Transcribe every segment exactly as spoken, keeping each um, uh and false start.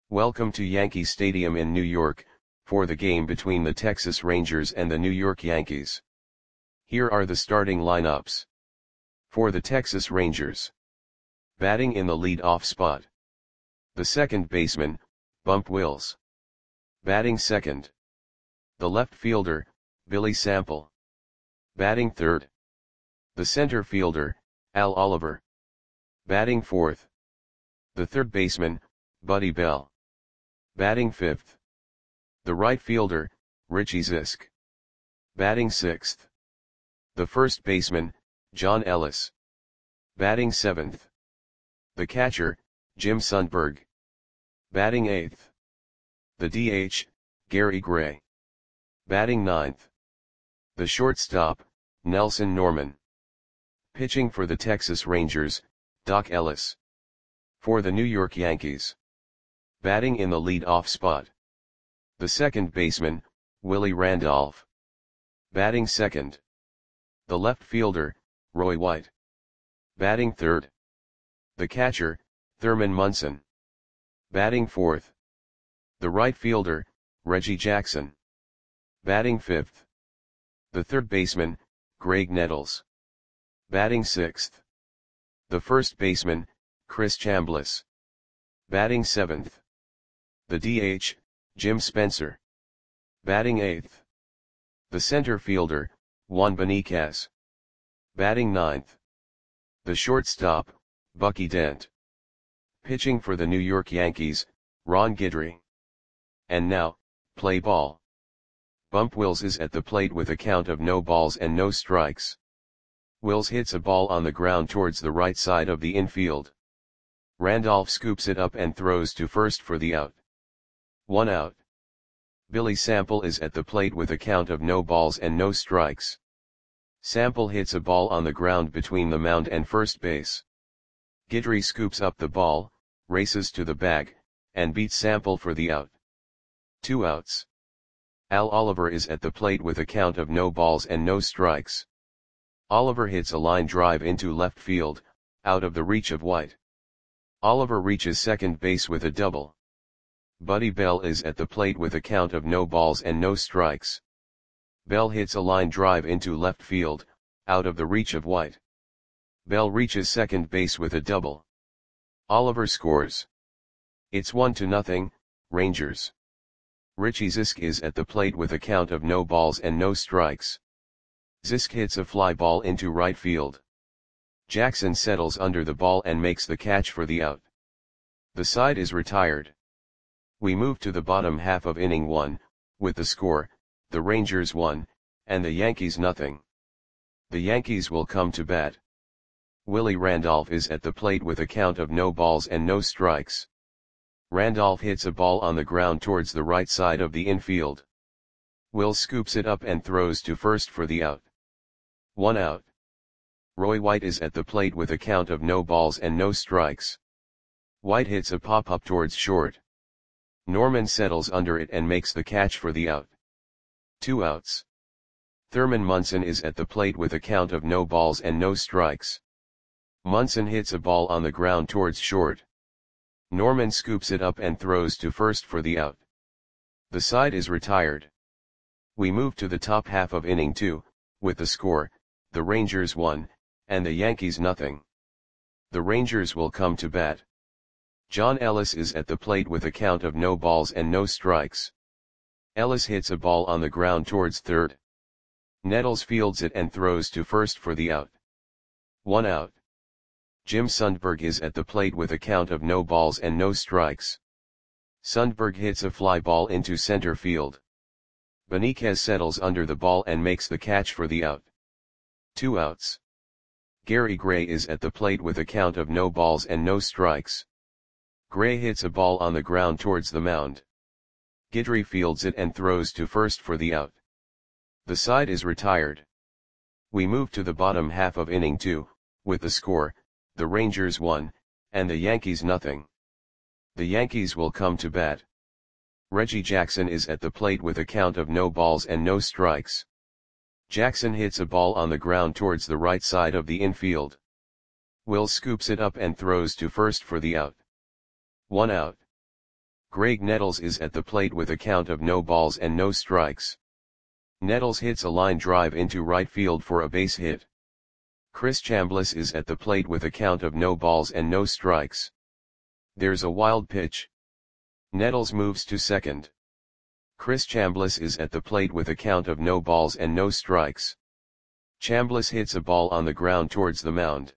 Welcome to Yankee Stadium in New York, for the game between the Texas Rangers and the New York Yankees. Here are the starting lineups. For the Texas Rangers. Batting in the lead-off spot. The second baseman, Bump Wills. Batting second. The left fielder, Billy Sample. Batting third. The center fielder, Al Oliver. Batting fourth. The third baseman, Buddy Bell. Batting fifth. The right fielder, Richie Zisk. Batting sixth. The first baseman, John Ellis. Batting seventh. The catcher, Jim Sundberg. Batting eighth. The D H, Gary Gray. Batting ninth. The shortstop, Nelson Norman. Pitching for the Texas Rangers, Doc Ellis. For the New York Yankees. Batting in the lead-off spot. The second baseman, Willie Randolph. Batting second. The left fielder, Roy White. Batting third. The catcher, Thurman Munson. Batting fourth. The right fielder, Reggie Jackson. Batting fifth. The third baseman, Greg Nettles. Batting sixth. The first baseman, Chris Chambliss. Batting seventh. The D H, Jim Spencer. Batting eighth. The center fielder, Juan Beniquez. Batting ninth. The shortstop, Bucky Dent. Pitching for the New York Yankees, Ron Guidry. And now, play ball. Bump Wills is at the plate with a count of no balls and no strikes. Wills hits a ball on the ground towards the right side of the infield. Randolph scoops it up and throws to first for the out. One out. Billy Sample is at the plate with a count of no balls and no strikes. Sample hits a ball on the ground between the mound and first base. Guidry scoops up the ball, races to the bag, and beats Sample for the out. Two outs. Al Oliver is at the plate with a count of no balls and no strikes. Oliver hits a line drive into left field, out of the reach of White. Oliver reaches second base with a double. Buddy Bell is at the plate with a count of no balls and no strikes. Bell hits a line drive into left field, out of the reach of White. Bell reaches second base with a double. Oliver scores. It's one to nothing, Rangers. Richie Zisk is at the plate with a count of no balls and no strikes. Zisk hits a fly ball into right field. Jackson settles under the ball and makes the catch for the out. The side is retired. We move to the bottom half of inning one, with the score, the Rangers one, and the Yankees nothing. The Yankees will come to bat. Willie Randolph is at the plate with a count of no balls and no strikes. Randolph hits a ball on the ground towards the right side of the infield. Wills scoops it up and throws to first for the out. One out. Roy White is at the plate with a count of no balls and no strikes. White hits a pop-up towards short. Norman settles under it and makes the catch for the out. Two outs. Thurman Munson is at the plate with a count of no balls and no strikes. Munson hits a ball on the ground towards short. Norman scoops it up and throws to first for the out. The side is retired. We move to the top half of inning two, with the score, the Rangers one, and the Yankees nothing. The Rangers will come to bat. John Ellis is at the plate with a count of no balls and no strikes. Ellis hits a ball on the ground towards third. Nettles fields it and throws to first for the out. One out. Jim Sundberg is at the plate with a count of no balls and no strikes. Sundberg hits a fly ball into center field. Beniquez settles under the ball and makes the catch for the out. Two outs. Gary Gray is at the plate with a count of no balls and no strikes. Gray hits a ball on the ground towards the mound. Guidry fields it and throws to first for the out. The side is retired. We move to the bottom half of inning two, with the score, the Rangers one, and the Yankees nothing. The Yankees will come to bat. Reggie Jackson is at the plate with a count of no balls and no strikes. Jackson hits a ball on the ground towards the right side of the infield. Wills scoops it up and throws to first for the out. One out. Greg Nettles is at the plate with a count of no balls and no strikes. Nettles hits a line drive into right field for a base hit. Chris Chambliss is at the plate with a count of no balls and no strikes. There's a wild pitch. Nettles moves to second. Chris Chambliss is at the plate with a count of no balls and no strikes. Chambliss hits a ball on the ground towards the mound.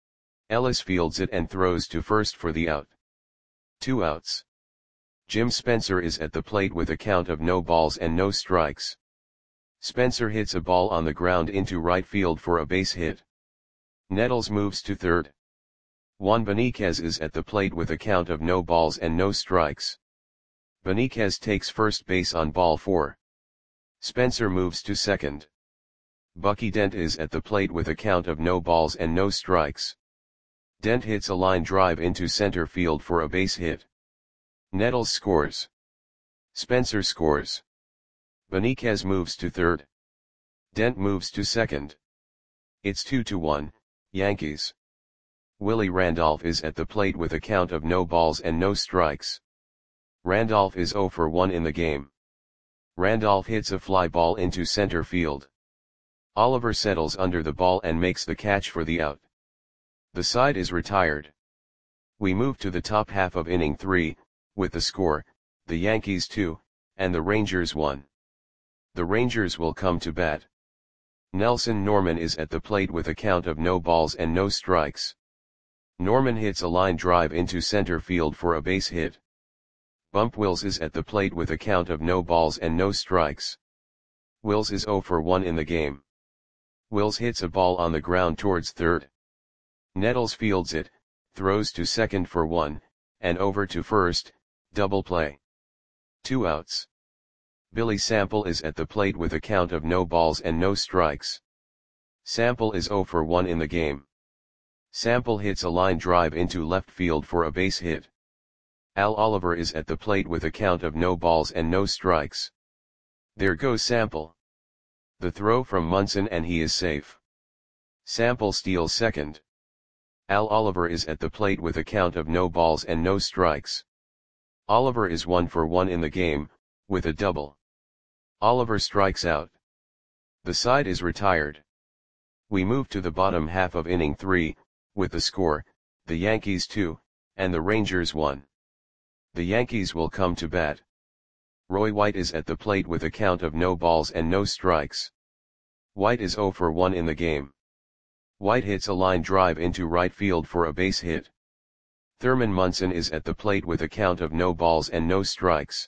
Ellis fields it and throws to first for the out. Two outs. Jim Spencer is at the plate with a count of no balls and no strikes. Spencer hits a ball on the ground into right field for a base hit. Nettles moves to third. Juan Beniquez is at the plate with a count of no balls and no strikes. Beniquez takes first base on ball four. Spencer moves to second. Bucky Dent is at the plate with a count of no balls and no strikes. Dent hits a line drive into center field for a base hit. Nettles scores. Spencer scores. Beniquez moves to third. Dent moves to second. It's two to one, Yankees. Willie Randolph is at the plate with a count of no balls and no strikes. Randolph is zero for one in the game. Randolph hits a fly ball into center field. Oliver settles under the ball and makes the catch for the out. The side is retired. We move to the top half of inning three, with the score, the Yankees two, and the Rangers one. The Rangers will come to bat. Nelson Norman is at the plate with a count of no balls and no strikes. Norman hits a line drive into center field for a base hit. Bump Wills is at the plate with a count of no balls and no strikes. Wills is zero for one in the game. Wills hits a ball on the ground towards third. Nettles fields it, throws to second for one, and over to first, double play. Two outs. Billy Sample is at the plate with a count of no balls and no strikes. Sample is zero for one in the game. Sample hits a line drive into left field for a base hit. Al Oliver is at the plate with a count of no balls and no strikes. There goes Sample. The throw from Munson and he is safe. Sample steals second. Al Oliver is at the plate with a count of no balls and no strikes. Oliver is one for one in the game, with a double. Oliver strikes out. The side is retired. We move to the bottom half of inning three, with the score, the Yankees two, and the Rangers one. The Yankees will come to bat. Roy White is at the plate with a count of no balls and no strikes. White is zero for one in the game. White hits a line drive into right field for a base hit. Thurman Munson is at the plate with a count of no balls and no strikes.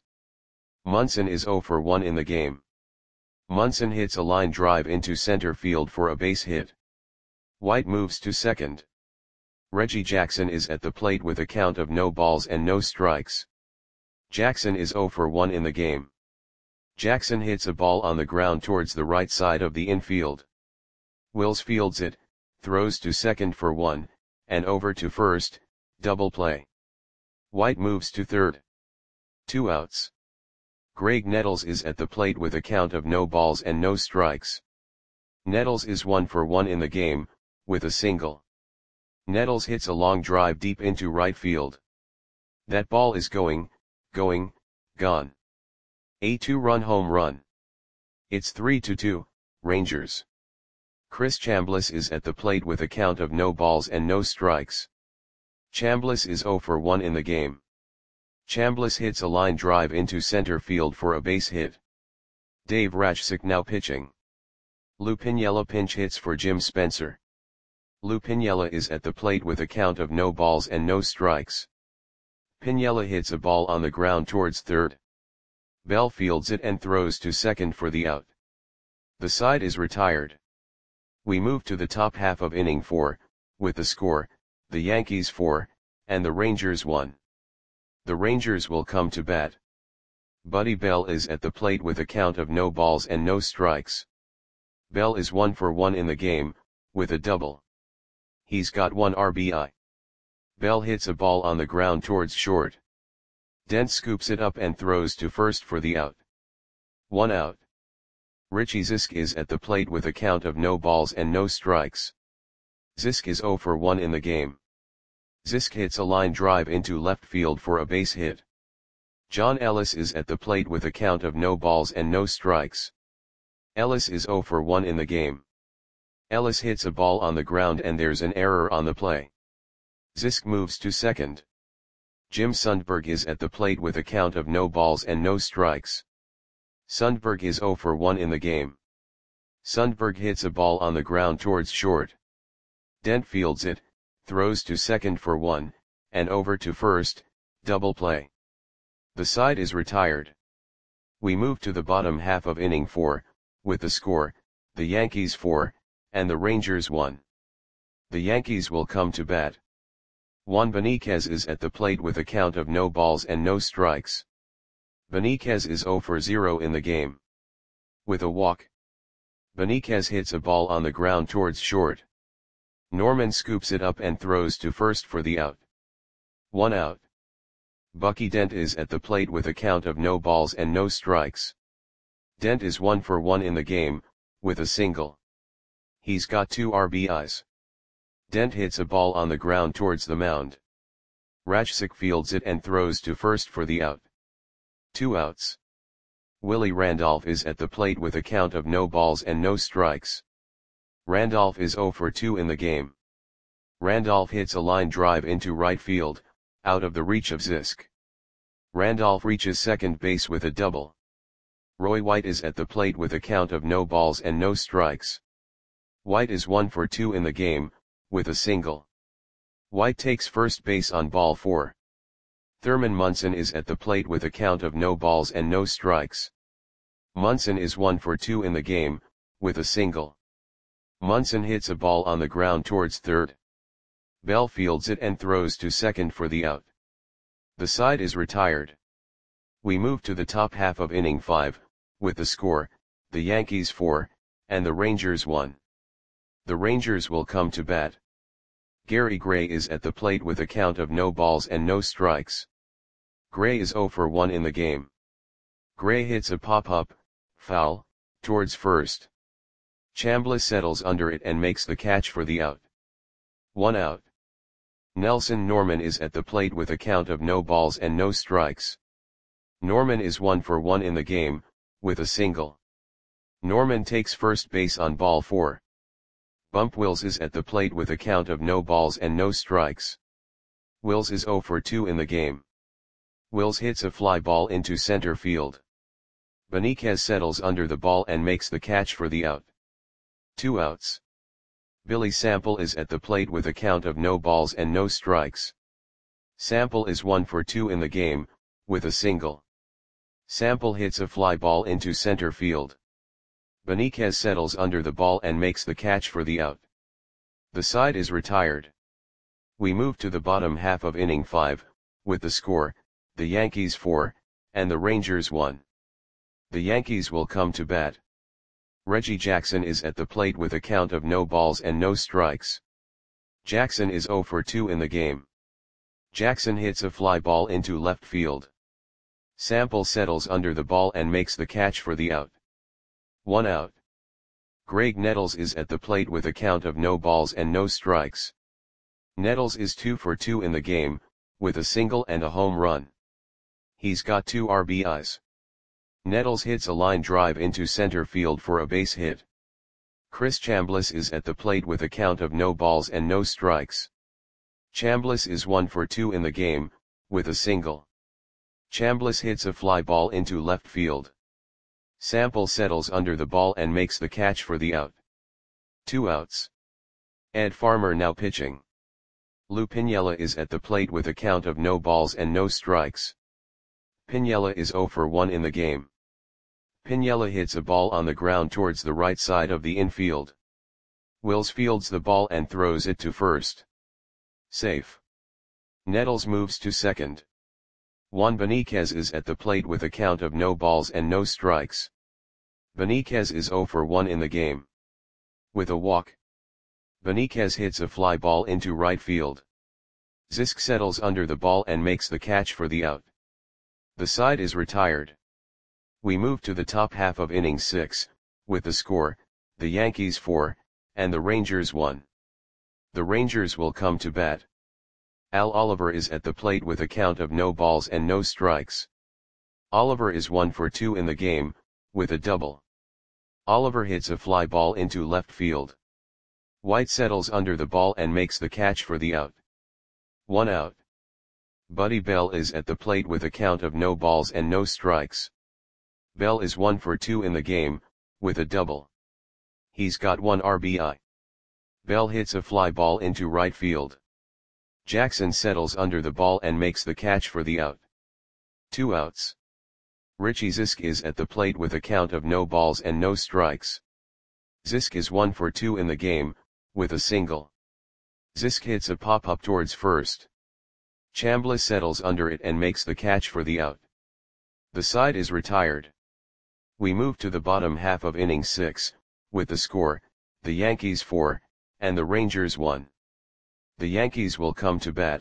Munson is zero for one in the game. Munson hits a line drive into center field for a base hit. White moves to second. Reggie Jackson is at the plate with a count of no balls and no strikes. Jackson is zero for one in the game. Jackson hits a ball on the ground towards the right side of the infield. Wills fields it, throws to second for one, and over to first, double play. White moves to third. Two outs. Greg Nettles is at the plate with a count of no balls and no strikes. Nettles is one for one in the game, with a single. Nettles hits a long drive deep into right field. That ball is going, going, gone. A two-run home run. It's three to two, Rangers. Chris Chambliss is at the plate with a count of no balls and no strikes. Chambliss is zero for one in the game. Chambliss hits a line drive into center field for a base hit. Dave Rashsick now pitching. Lou Piniella pinch hits for Jim Spencer. Lou Piniella is at the plate with a count of no balls and no strikes. Piniella hits a ball on the ground towards third. Bell fields it and throws to second for the out. The side is retired. We move to the top half of inning four, with the score, the Yankees four, and the Rangers one. The Rangers will come to bat. Buddy Bell is at the plate with a count of no balls and no strikes. Bell is one for one in the game, with a double. He's got one R B I. Bell hits a ball on the ground towards short. Dent scoops it up and throws to first for the out. One out. Richie Zisk is at the plate with a count of no balls and no strikes. Zisk is zero for one in the game. Zisk hits a line drive into left field for a base hit. John Ellis is at the plate with a count of no balls and no strikes. Ellis is zero for one in the game. Ellis hits a ball on the ground and there's an error on the play. Zisk moves to second. Jim Sundberg is at the plate with a count of no balls and no strikes. Sundberg is zero for one in the game. Sundberg hits a ball on the ground towards short. Dent fields it, throws to second for one, and over to first, double play. The side is retired. We move to the bottom half of inning four, with the score, the Yankees four, and the Rangers one. The Yankees will come to bat. Juan Beniquez is at the plate with a count of no balls and no strikes. Beniquez is zero for zero in the game. With a walk, Beniquez hits a ball on the ground towards short. Norman scoops it up and throws to first for the out. One out. Bucky Dent is at the plate with a count of no balls and no strikes. Dent is one for one in the game, with a single. He's got two R B Is. Dent hits a ball on the ground towards the mound. Rajcik fields it and throws to first for the out. Two outs. Willie Randolph is at the plate with a count of no balls and no strikes. Randolph is zero for two in the game. Randolph hits a line drive into right field, out of the reach of Zisk. Randolph reaches second base with a double. Roy White is at the plate with a count of no balls and no strikes. White is one for two in the game, with a single. White takes first base on ball four. Thurman Munson is at the plate with a count of no balls and no strikes. Munson is one for two in the game, with a single. Munson hits a ball on the ground towards third. Bell fields it and throws to second for the out. The side is retired. We move to the top half of inning five, with the score, the Yankees four, and the Rangers one. The Rangers will come to bat. Gary Gray is at the plate with a count of no balls and no strikes. Gray is zero for one in the game. Gray hits a pop-up, foul, towards first. Chambliss settles under it and makes the catch for the out. One out. Nelson Norman is at the plate with a count of no balls and no strikes. Norman is one for one in the game, with a single. Norman takes first base on ball four. Bump Wills is at the plate with a count of no balls and no strikes. Wills is zero for two in the game. Wills hits a fly ball into center field. Beniquez settles under the ball and makes the catch for the out. Two outs. Billy Sample is at the plate with a count of no balls and no strikes. Sample is one for two in the game, with a single. Sample hits a fly ball into center field. Beniquez settles under the ball and makes the catch for the out. The side is retired. We move to the bottom half of inning five, with the score, the Yankees four, and the Rangers one. The Yankees will come to bat. Reggie Jackson is at the plate with a count of no balls and no strikes. Jackson is zero for two in the game. Jackson hits a fly ball into left field. Sample settles under the ball and makes the catch for the out. One out. Greg Nettles is at the plate with a count of no balls and no strikes. Nettles is two for two in the game, with a single and a home run. He's got two R B Is. Nettles hits a line drive into center field for a base hit. Chris Chambliss is at the plate with a count of no balls and no strikes. Chambliss is one for two in the game, with a single. Chambliss hits a fly ball into left field. Sample settles under the ball and makes the catch for the out. Two outs. Ed Farmer now pitching. Lou Piniella is at the plate with a count of no balls and no strikes. Piniella is zero for one in the game. Piniella hits a ball on the ground towards the right side of the infield. Wills fields the ball and throws it to first. Safe. Nettles moves to second. Juan Beniquez is at the plate with a count of no balls and no strikes. Beniquez is zero for one in the game. With a walk, Beniquez hits a fly ball into right field. Zisk settles under the ball and makes the catch for the out. The side is retired. We move to the top half of inning six, with the score, the Yankees four, and the Rangers one. The Rangers will come to bat. Al Oliver is at the plate with a count of no balls and no strikes. Oliver is one for two in the game, with a double. Oliver hits a fly ball into left field. White settles under the ball and makes the catch for the out. One out. Buddy Bell is at the plate with a count of no balls and no strikes. Bell is one for two in the game, with a double. He's got one R B I. Bell hits a fly ball into right field. Jackson settles under the ball and makes the catch for the out. Two outs. Richie Zisk is at the plate with a count of no balls and no strikes. Zisk is one for two in the game, with a single. Zisk hits a pop-up towards first. Chambliss settles under it and makes the catch for the out. The side is retired. We move to the bottom half of inning six, with the score, the Yankees four, and the Rangers one. The Yankees will come to bat.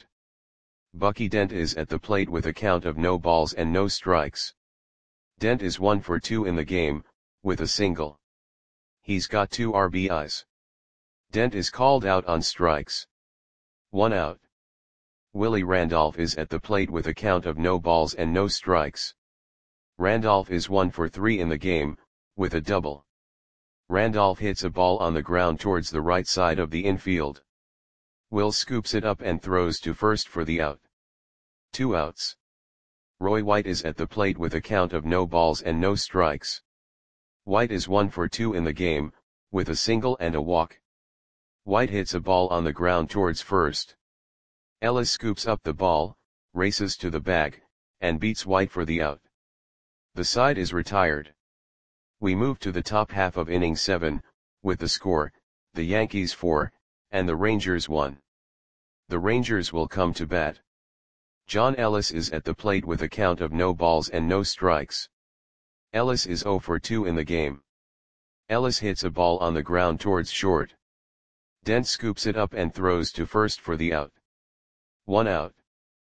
Bucky Dent is at the plate with a count of no balls and no strikes. Dent is one for two in the game, with a single. He's got two R B Is. Dent is called out on strikes. One out. Willie Randolph is at the plate with a count of no balls and no strikes. Randolph is one for three in the game, with a double. Randolph hits a ball on the ground towards the right side of the infield. Will scoops it up and throws to first for the out. Two outs. Roy White is at the plate with a count of no balls and no strikes. White is one for two in the game, with a single and a walk. White hits a ball on the ground towards first. Ellis scoops up the ball, races to the bag, and beats White for the out. The side is retired. We move to the top half of inning seven, with the score, the Yankees four, and the Rangers one. The Rangers will come to bat. John Ellis is at the plate with a count of no balls and no strikes. Ellis is zero for two in the game. Ellis hits a ball on the ground towards short. Dent scoops it up and throws to first for the out. One out.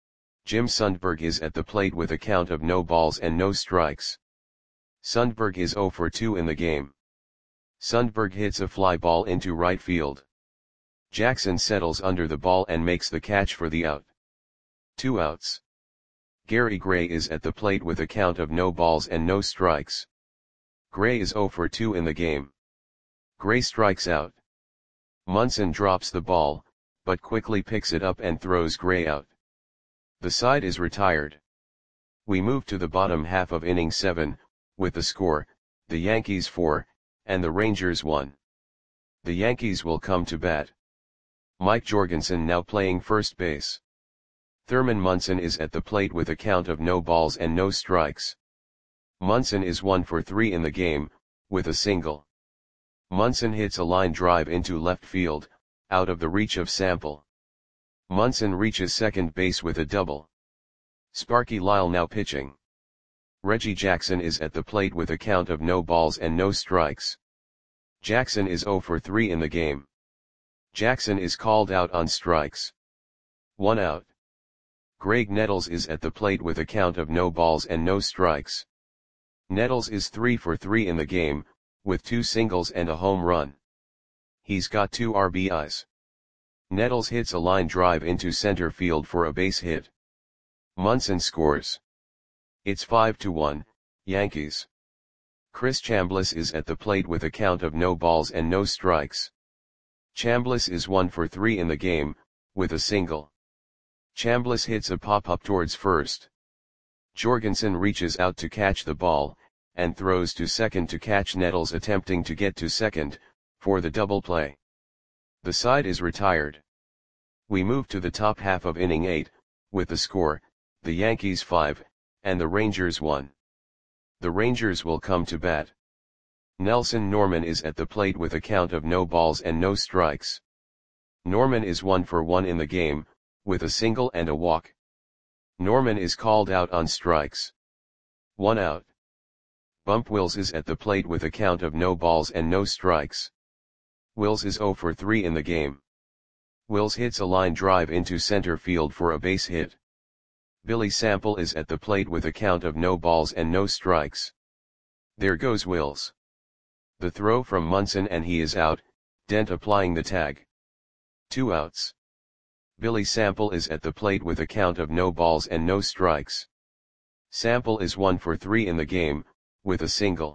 Jim Sundberg is at the plate with a count of no balls and no strikes. Sundberg is zero for two in the game. Sundberg hits a fly ball into right field. Jackson settles under the ball and makes the catch for the out. Two outs. Gary Gray is at the plate with a count of no balls and no strikes. Gray is zero for two in the game. Gray strikes out. Munson drops the ball, but quickly picks it up and throws Gray out. The side is retired. We move to the bottom half of inning seven, with the score, the Yankees four, and the Rangers one. The Yankees will come to bat. Mike Jorgensen now playing first base. Thurman Munson is at the plate with a count of no balls and no strikes. Munson is one for three in the game, with a single. Munson hits a line drive into left field, out of the reach of Sample. Munson reaches second base with a double. Sparky Lyle now pitching. Reggie Jackson is at the plate with a count of no balls and no strikes. Jackson is zero for three in the game. Jackson is called out on strikes. One out. Greg Nettles is at the plate with a count of no balls and no strikes. Nettles is three for three in the game, with two singles and a home run. He's got two R B Is. Nettles hits a line drive into center field for a base hit. Munson scores. It's five to one, Yankees. Chris Chambliss is at the plate with a count of no balls and no strikes. Chambliss is one for three in the game, with a single. Chambliss hits a pop-up towards first. Jorgensen reaches out to catch the ball, and throws to second to catch Nettles attempting to get to second, for the double play. The side is retired. We move to the top half of inning eight, with the score, the Yankees five, and the Rangers one. The Rangers will come to bat. Nelson Norman is at the plate with a count of no balls and no strikes. Norman is one for one in the game, with a single and a walk. Norman is called out on strikes. One out. Bump Wills is at the plate with a count of no balls and no strikes. Wills is zero for three in the game. Wills hits a line drive into center field for a base hit. Billy Sample is at the plate with a count of no balls and no strikes. There goes Wills. The throw from Munson and he is out, Dent applying the tag. Two outs. Billy Sample is at the plate with a count of no balls and no strikes. Sample is one for three in the game, with a single.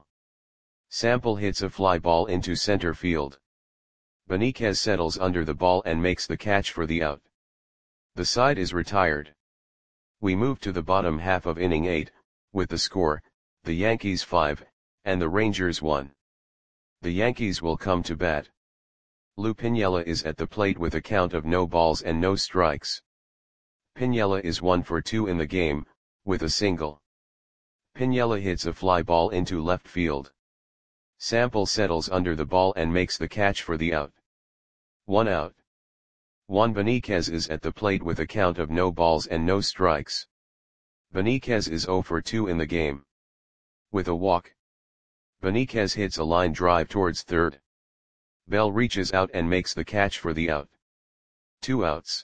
Sample hits a fly ball into center field. Beniquez settles under the ball and makes the catch for the out. The side is retired. We move to the bottom half of inning eight, with the score, the Yankees five, and the Rangers one. The Yankees will come to bat. Lou Piniella is at the plate with a count of no balls and no strikes. Piniella is one for two in the game, with a single. Piniella hits a fly ball into left field. Sample settles under the ball and makes the catch for the out. One out. Juan Beniquez is at the plate with a count of no balls and no strikes. Beniquez is zero for two in the game. With a walk. Beniquez hits a line drive towards third. Bell reaches out and makes the catch for the out. Two outs.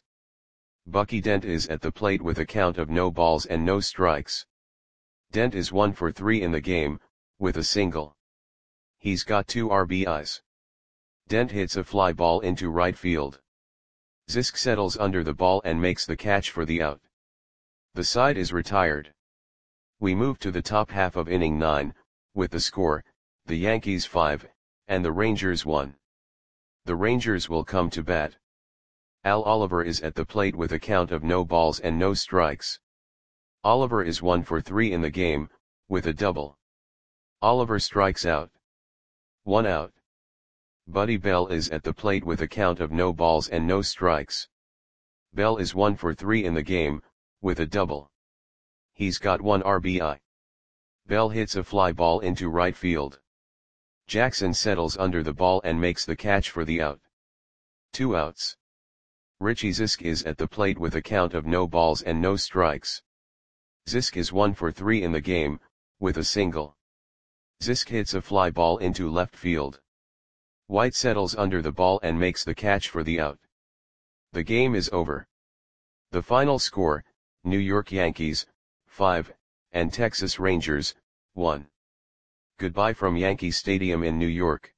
Bucky Dent is at the plate with a count of no balls and no strikes. Dent is one for three in the game, with a single. He's got two R B Is. Dent hits a fly ball into right field. Zisk settles under the ball and makes the catch for the out. The side is retired. We move to the top half of inning nine, with the score, the Yankees five, and the Rangers one. The Rangers will come to bat. Al Oliver is at the plate with a count of no balls and no strikes. Oliver is one for three in the game, with a double. Oliver strikes out. One out. Buddy Bell is at the plate with a count of no balls and no strikes. Bell is one for three in the game, with a double. He's got one R B I. Bell hits a fly ball into right field. Jackson settles under the ball and makes the catch for the out. Two outs. Richie Zisk is at the plate with a count of no balls and no strikes. Zisk is one for three in the game, with a single. Zisk hits a fly ball into left field. White settles under the ball and makes the catch for the out. The game is over. The final score, New York Yankees, five, and Texas Rangers, one. Goodbye from Yankee Stadium in New York.